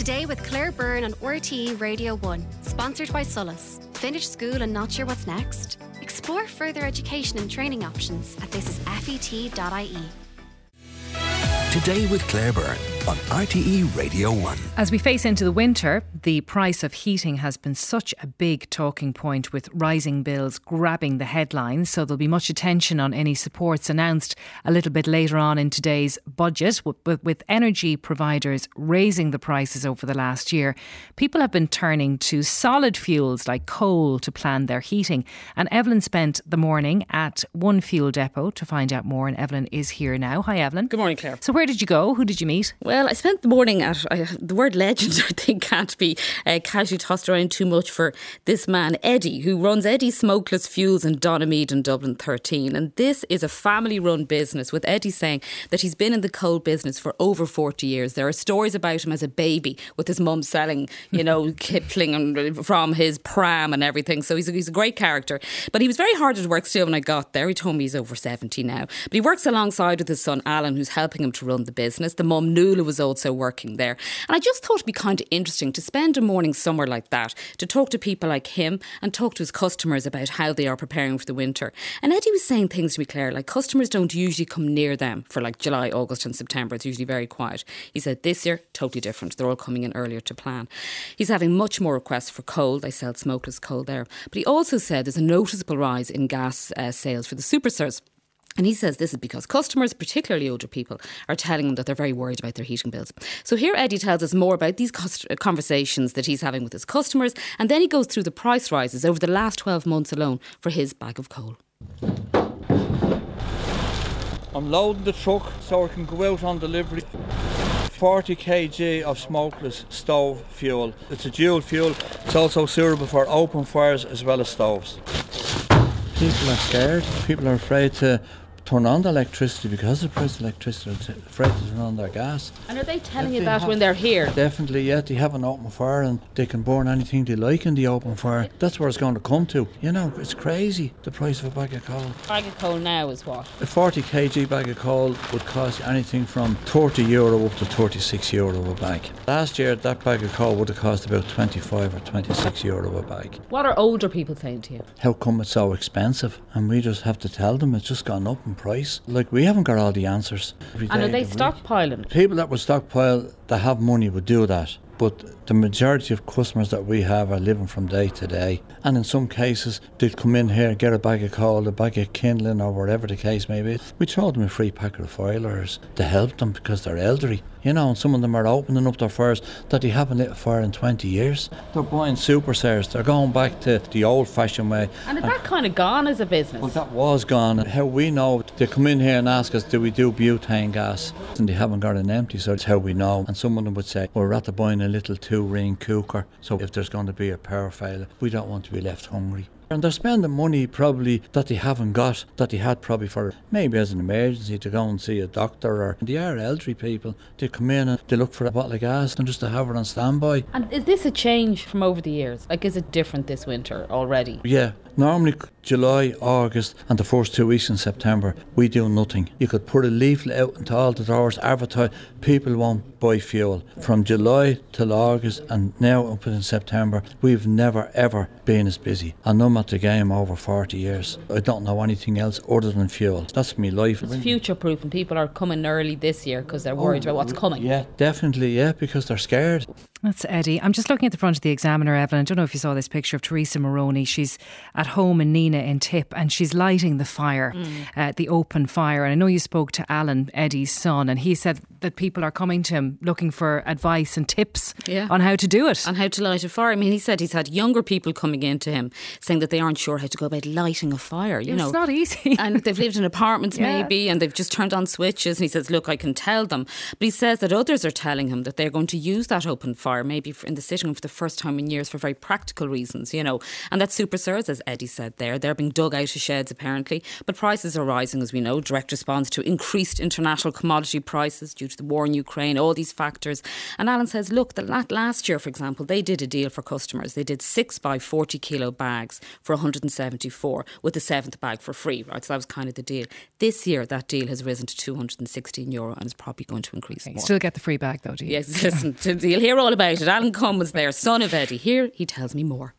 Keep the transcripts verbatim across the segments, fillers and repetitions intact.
Today with Claire Byrne on R T E Radio one, sponsored by Solus. Finished school and not sure what's next? Explore further education and training options at this is f e t dot i e. Today with Claire Byrne on R T E Radio one. As we face into the winter, the price of heating has been such a big talking point, with rising bills grabbing the headlines. So there'll be much attention on any supports announced a little bit later on in today's budget. With, with energy providers raising the prices over the last year, people have been turning to solid fuels like coal to plan their heating. And Evelyn spent the morning at one fuel depot to find out more. And Evelyn is here now. Hi, Evelyn. Good morning, Claire. So where did you go? Who did you meet? Well, I spent the morning at, uh, the word legend I think can't be uh, casually tossed around too much for this man, Eddie, who runs Eddie Smokeless Fuels in Donamead in Dublin thirteen. And this is a family-run business, with Eddie saying that he's been in the coal business for over forty years. There are stories about him as a baby with his mum selling, you know, Kipling and from his pram and everything. So he's a, he's a great character. But he was very hard at work still when I got there. He told me he's over seventy now. But he works alongside with his son Alan, who's helping him to run the business. The mum Nuala was also working there. And I just thought it'd be kind of interesting to spend a morning somewhere like that, to talk to people like him and talk to his customers about how they are preparing for the winter. And Eddie was saying things to me, Claire, like customers don't usually come near them for like July, August and September. It's usually very quiet. He said this year, totally different. They're all coming in earlier to plan. He's having much more requests for coal. They sell smokeless coal there. But he also said there's a noticeable rise in gas uh, sales for the superstores. And he says this is because customers, particularly older people, are telling him that they're very worried about their heating bills. So here Eddie tells us more about these conversations that he's having with his customers, and then he goes through the price rises over the last twelve months alone for his bag of coal. I'm loading the truck so I can go out on delivery. forty kilograms of smokeless stove fuel. It's a dual fuel. It's also suitable for open fires as well as stoves. People are scared. People are afraid to turn on the electricity because of the price of electricity. They're afraid to turn on their gas. And are they telling If you they that have- when they're here? Definitely, yeah. They have an open fire and they can burn anything they like in the open fire. That's where it's going to come to. You know, it's crazy, the price of a bag of coal. Bag of coal now is what? A forty kilogram bag of coal would cost anything from thirty euro up to thirty-six euro a bag. Last year, that bag of coal would have cost about twenty-five or twenty-six euro a bag. What are older people saying to you? How come it's so expensive? And we just have to tell them it's just gone up in price. Like, we haven't got all the answers. Every And day are they of the week. stockpiling? People that would stockpile, that have money, would do that. But the majority of customers that we have are living from day to day. And in some cases, they'd come in here, get a bag of coal, a bag of kindling, or whatever the case may be. We throw them a free packet of filers to help them because they're elderly. You know, and some of them are opening up their fires that they haven't lit a fire in twenty years. They're buying super stairs. They're going back to the old-fashioned way. And is that kind of gone as a business? Well, that was gone. And how we know, they come in here and ask us, do we do butane gas? And they haven't got an empty, so that's how we know. And some of them would say, well, we're rather buying a little two-ring cooker, so if there's going to be a power failure, we don't want to be left hungry. And they're spending money probably that they haven't got, that they had probably for maybe as an emergency to go and see a doctor. Or they are elderly people. They come in and they look for a bottle of gas and just to have it on standby. And is this a change from over the years? Like, is it different this winter already? Yeah. Normally July, August and the first two weeks in September, we do nothing. You could put a leaflet out into all the doors, advertise, people won't buy fuel. From July till August and now up in September, we've never ever been as busy. And I'm at the game over forty years. I don't know anything else other than fuel. That's my life. It's future-proof and people are coming early this year because they're worried oh, about what's coming. Yeah, definitely, yeah, because they're scared. That's Eddie. I'm just looking at the front of the Examiner, Evelyn. I don't know if you saw this picture of Teresa Moroney. She's at home in Nina in Tip and she's lighting the fire, mm. uh, the open fire. And I know you spoke to Alan, Eddie's son, and he said that people are coming to him looking for advice and tips yeah. on how to do it. On how to light a fire. I mean, he said he's had younger people coming in to him saying that they aren't sure how to go about lighting a fire. You it's know, not easy. And they've lived in apartments yeah. maybe, and they've just turned on switches. And he says, look, I can tell them. But he says that others are telling him that they're going to use that open fire maybe in the sitting room for the first time in years for very practical reasons, you know. And that super stairs, as Eddie said there, They're being dug out of sheds apparently. But prices are rising, as we know, direct response to increased international commodity prices due to the war in Ukraine, all these factors. And Alan says, look, the last year, for example, they did a deal for customers. They did six by forty kilo bags for one hundred seventy-four with the seventh bag for free, right? So that was kind of the deal. This year, that deal has risen to two hundred sixteen euro and is probably going to increase okay, more. Still get the free bag though, do you? Yes, listen, you'll hear all about it. Alan Cummins there, son of Eddie. Here he tells me more.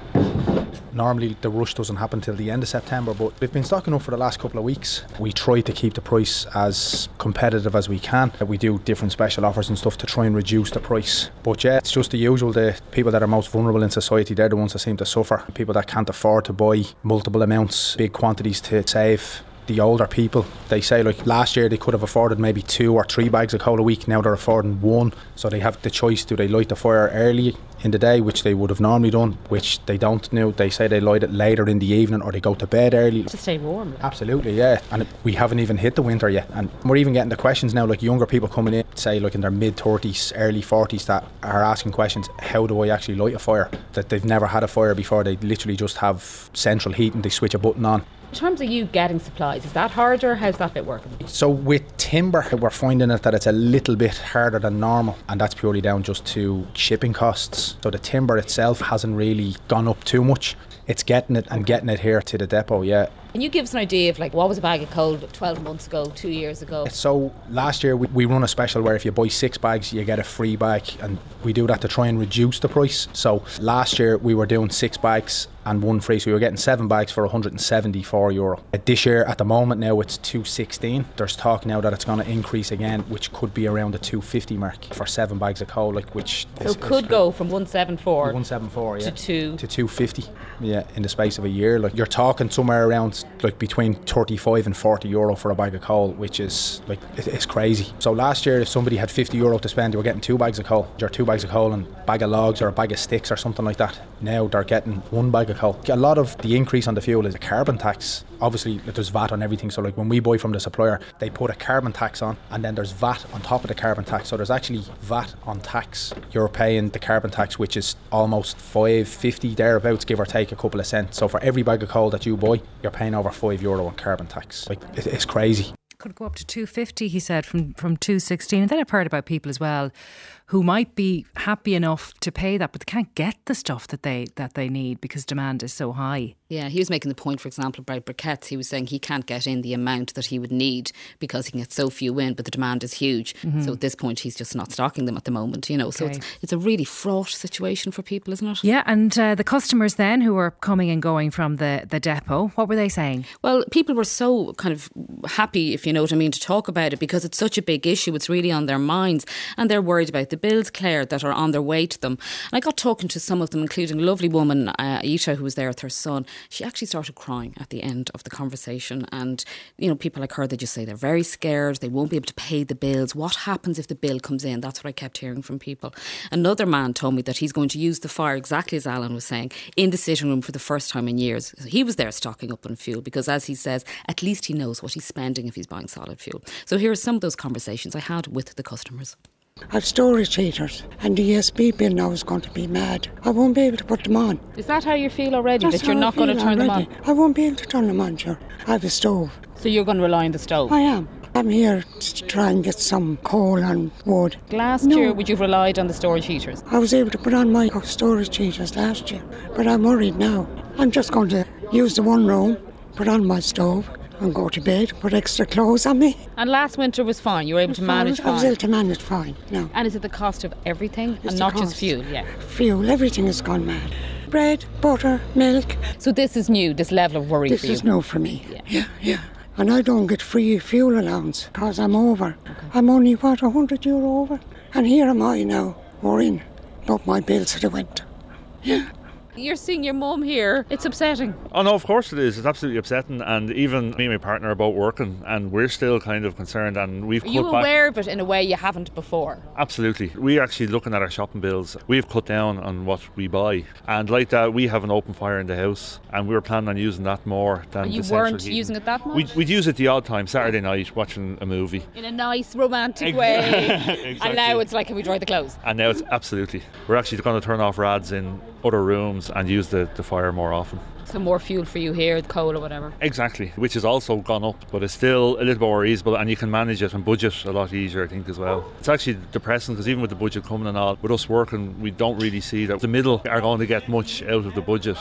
Normally the rush doesn't happen till the end of September, but we've been stocking up for the last couple of weeks. We try to keep the price as competitive as we can. We do different special offers and stuff to try and reduce the price. But yeah, it's just the usual. The people that are most vulnerable in society, they're the ones that seem to suffer. People that can't afford to buy multiple amounts, big quantities to save. The older people, they say like last year they could have afforded maybe two or three bags of coal a week. Now they're affording one, so they have the choice. Do they light the fire early in the day, which they would have normally done, which they don't now? They say they light it later in the evening, or they go to bed early to stay warm. Absolutely, yeah. And we haven't even hit the winter yet, and we're even getting the questions now, like younger people coming in, say like in their mid thirties, early forties, that are asking questions, how do I actually light a fire? That they've never had a fire before. They literally just have central heat and they switch a button on. In terms of you getting supplies, is that harder? How's that bit working? So with timber, we're finding it that it's a little bit harder than normal, and that's purely down just to shipping costs. So the timber itself hasn't really gone up too much. It's getting it and getting it here to the depot, yeah. Can you give us an idea of like what was a bag of coal twelve months ago, two years ago? So last year we, we run a special where if you buy six bags you get a free bag, and we do that to try and reduce the price. So last year we were doing six bags and one free, so we were getting seven bags for one hundred seventy-four euro. This year at the moment now it's two sixteen. There's talk now that it's going to increase again, which could be around the two fifty mark for seven bags of coal, like which so is, it could is go from one seventy-four one seventy-four yeah, to two to two fifty, yeah, in the space of a year. Like you're talking somewhere around like between thirty-five and forty euro for a bag of coal, which is like it, it's crazy. So last year if somebody had fifty euro to spend, they were getting two bags of coal, or two bags of coal and a bag of logs or a bag of sticks or something like that. Now they're getting one bag of coal. A lot of the increase on the fuel is a carbon tax. Obviously there's V A T on everything, so like when we buy from the supplier they put a carbon tax on, and then there's V A T on top of the carbon tax, so there's actually V A T on tax. You're paying the carbon tax, which is almost five fifty thereabouts, give or take a couple of cents. So for every bag of coal that you buy you're paying over five euro on carbon tax. Like it, it's crazy. Could go up to two fifty, he said, from, from two sixteen. And then I've heard about people as well who might be happy enough to pay that, but they can't get the stuff that they that they need because demand is so high. Yeah, he was making the point, for example, about briquettes. He was saying he can't get in the amount that he would need because he can get so few in, but the demand is huge. Mm-hmm. So at this point, he's just not stocking them at the moment, you know. Okay. So it's, it's a really fraught situation for people, isn't it? Yeah, and uh, the customers then who were coming and going from the, the depot, what were they saying? Well, people were so kind of happy, if you know what I mean, to talk about it because it's such a big issue. It's really on their minds, and they're worried about the bills, Claire, that are on their way to them. And I got talking to some of them, including a lovely woman, uh, Aisha, who was there with her son. She actually started crying at the end of the conversation. And, you know, people like her, they just say they're very scared. They won't be able to pay the bills. What happens if the bill comes in? That's what I kept hearing from people. Another man told me that he's going to use the fire, exactly as Alan was saying, in the sitting room for the first time in years. He was there stocking up on fuel because, as he says, at least he knows what he's spending if he's buying solid fuel. So here are some of those conversations I had with the customers. I've storage heaters, and the E S B bill now is going to be mad. I won't be able to put them on. Is that how you feel already, That's that you're not going to turn already. them on? I won't be able to turn them on, sure. I have a stove. So you're going to rely on the stove? I am. I'm here to try and get some coal and wood. Last no. year, would you have relied on the storage heaters? I was able to put on my storage heaters last year, but I'm worried now. I'm just going to use the one room, put on my stove, and go to bed, put extra clothes on me. And last winter was fine, you were able to manage fine? I was able to manage fine, no. And is it the cost of everything it's and not cost. just fuel? Yeah. Fuel, everything has gone mad. Bread, butter, milk. So this is new, this level of worry this for you? This is new for me, yeah. yeah, yeah. And I don't get free fuel allowance because I'm over. Okay. I'm only, what, one hundred euro over? And here am I now, worrying about my bills for the winter. Yeah. You're seeing your mum here. It's upsetting. Oh no, of course it is. It's absolutely upsetting. And even me and my partner are both working, and we're still kind of concerned. And we've are cut you back. aware of it in a way you haven't before? Absolutely. We're actually looking at our shopping bills. We've cut down on what we buy, and like that, we have an open fire in the house, and we were planning on using that more than. And you the weren't heating. using it that much? We'd, we'd use it the odd time, Saturday night, watching a movie. In a nice romantic way. Exactly. And now it's like, can we dry the clothes? And now it's absolutely. We're actually going to turn off rads in other rooms homes and use the, the fire more often. So more fuel for you here, coal or whatever. Exactly, which has also gone up, but it's still a little bit more reasonable, and you can manage it and budget a lot easier, I think, as well. It's actually depressing because even with the budget coming and all, with us working, we don't really see that the middle are going to get much out of the budget.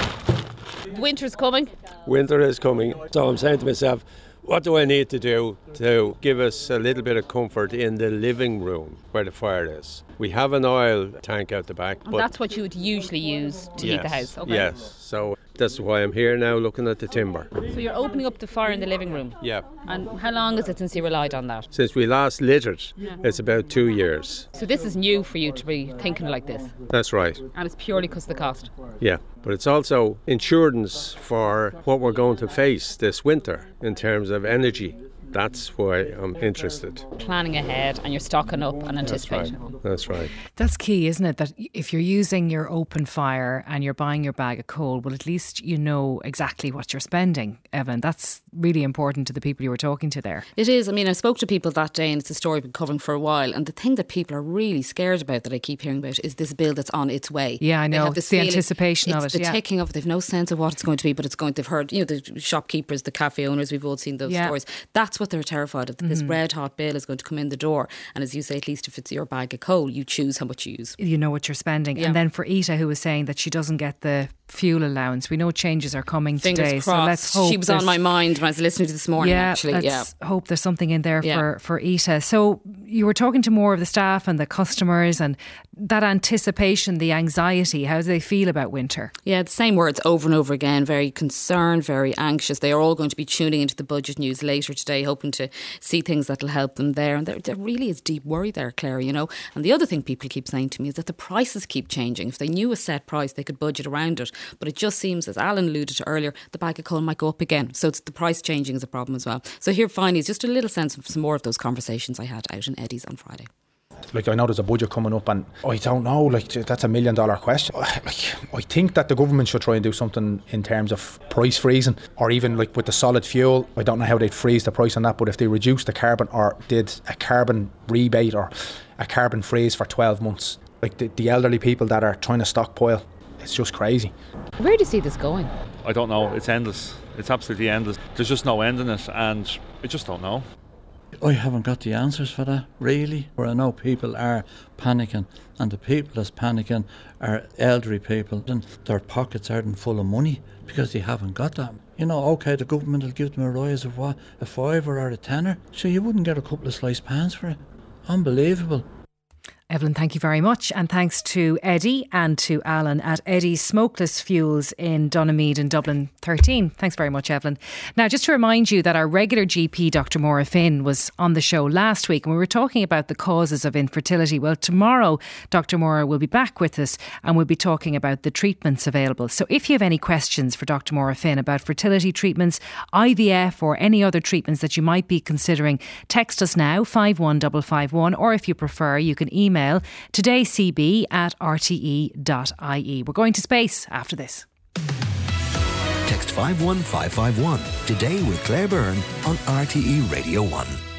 Winter's coming. Winter is coming. So I'm saying to myself, what do I need to do to give us a little bit of comfort in the living room where the fire is? We have an oil tank out the back. And but that's what you would usually use to yes, heat the house? Okay. Yes, so that's why I'm here now looking at the timber. So you're opening up the fire in the living room? Yeah. And how long is it since you relied on that? Since we last lit it, yeah. It's about two years. So this is new for you to be thinking like this? That's right. And it's purely because of the cost? Yeah, but it's also insurance for what we're going to face this winter in terms of energy. That's why I'm interested. Planning ahead and you're stocking up and anticipating. That's right. That's right. That's key, isn't it? That if you're using your open fire and you're buying your bag of coal, well, at least you know exactly what you're spending, Evelyn. That's really important to the people you were talking to there. It is. I mean, I spoke to people that day and it's a story I've been covering for a while. And the thing that people are really scared about that I keep hearing about is this bill that's on its way. Yeah, I know. It's the anticipation of it. It's the yeah. ticking of it. They've no sense of what it's going to be, but it's going to, they've heard, you know, the shopkeepers, the cafe owners, we've all seen those yeah. stories. That's what they're terrified of. This mm-hmm. red hot bill is going to come in the door, and as you say, at least if it's your bag of coal, you choose how much you use. You know what you're spending. Yeah. And then for Ita, who was saying that she doesn't get the fuel allowance, we know changes are coming Fingers today. crossed. So let's hope she was on my mind when I was listening to this morning. Yeah, actually, let's yeah. hope there's something in there yeah. for for Ita. So you were talking to more of the staff and the customers, and that anticipation, the anxiety. How do they feel about winter? Yeah, the same words over and over again. Very concerned, very anxious. They are all going to be tuning into the budget news later today, hoping to see things that'll help them there. And there, there really is deep worry there, Claire, you know. And the other thing people keep saying to me is that the prices keep changing. If they knew a set price, they could budget around it. But it just seems, as Alan alluded to earlier, the bag of coal might go up again. So it's the price changing is a problem as well. So here finally is just a little sense of some more of those conversations I had out in Eddie's on Friday. Like, I know there's a budget coming up and I don't know, like, that's a million dollar question. Like, I think that the government should try and do something in terms of price freezing, or even like with the solid fuel. I don't know how they'd freeze the price on that, but if they reduced the carbon or did a carbon rebate or a carbon freeze for twelve months, like the, the elderly people that are trying to stockpile, it's just crazy. Where do you see this going? I don't know. It's endless. It's absolutely endless. There's just no end in it, and I just don't know. I haven't got the answers for that, really. Where I know people are panicking, and the people that's panicking are elderly people, and their pockets aren't full of money because they haven't got that. You know, OK, the government will give them a rise of what, a fiver or a tenner, so you wouldn't get a couple of sliced pans for it. Unbelievable. Evelyn, thank you very much. And thanks to Eddie and to Alan at Eddie's Smokeless Fuels in Donamead in Dublin thirteen. Thanks very much, Evelyn. Now, just to remind you that our regular G P, Doctor Maura Finn, was on the show last week and we were talking about the causes of infertility. Well, tomorrow, Doctor Maura will be back with us and we'll be talking about the treatments available. So if you have any questions for Doctor Maura Finn about fertility treatments, I V F or any other treatments that you might be considering, text us now, five one five five one, or if you prefer, you can email todaycb at r t e dot i e. We're going to space after this. Text five one five five one. Today with Claire Byrne on R T E Radio one.